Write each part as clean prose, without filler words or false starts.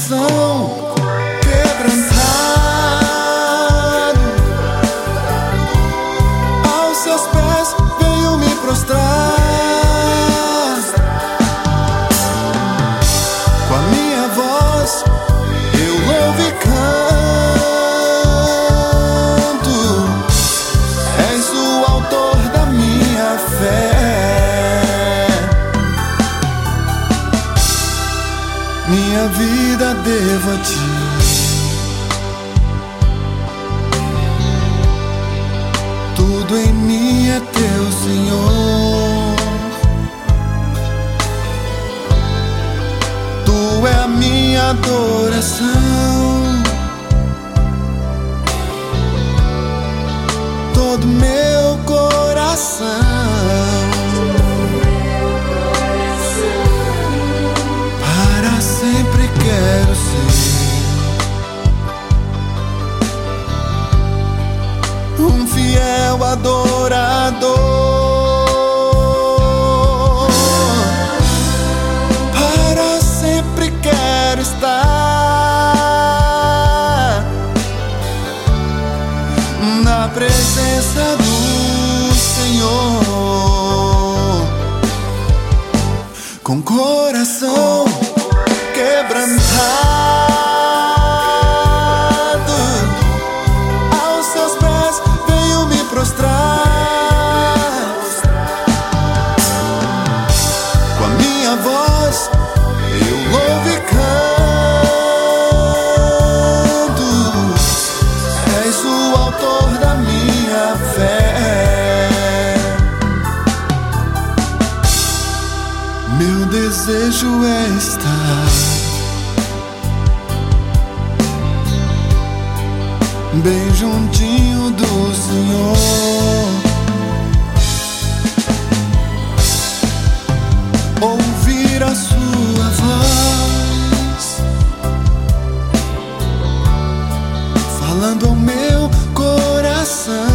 coração quebrantado, aos seus pés venho me prostrar. Com a minha voz eu louvo e canto, és o autor da minha fé. Minha vida devo a ti, tudo em mim é teu, Senhor. Tu é a minha adoração, todo meu coração. Sempre quero ser um fiel adorador. Para sempre quero estar na presença do Senhor, com coração quebrantado, aos seus pés venho me prostrar. Com a minha voz eu louvo e canto, és o autor da minha fé. Meu desejo é estar bem juntinho do Senhor, ouvir a sua voz falando ao meu coração.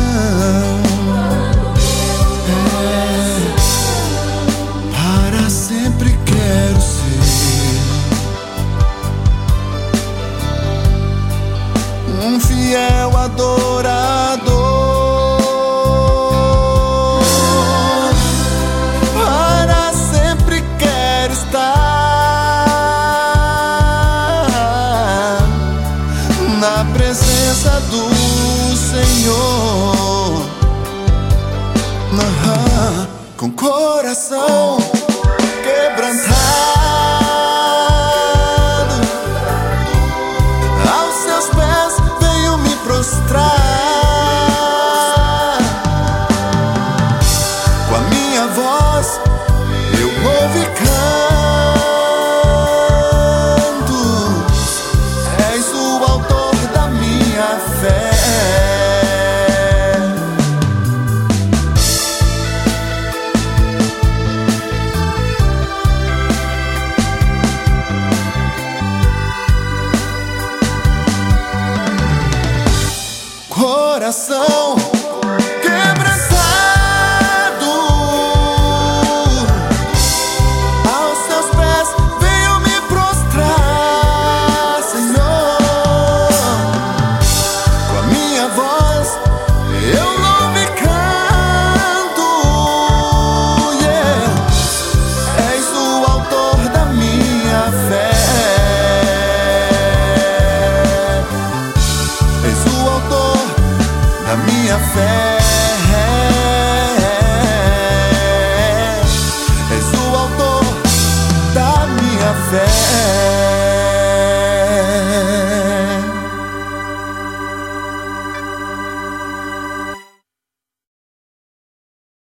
Para sempre quero ser um fiel adorador. Para sempre quero estar na presença do Senhor, com coração quebrantado, aos seus pés venho me prostrar. Com a minha voz eu louvo e canto, és o autor da minha fé. Coração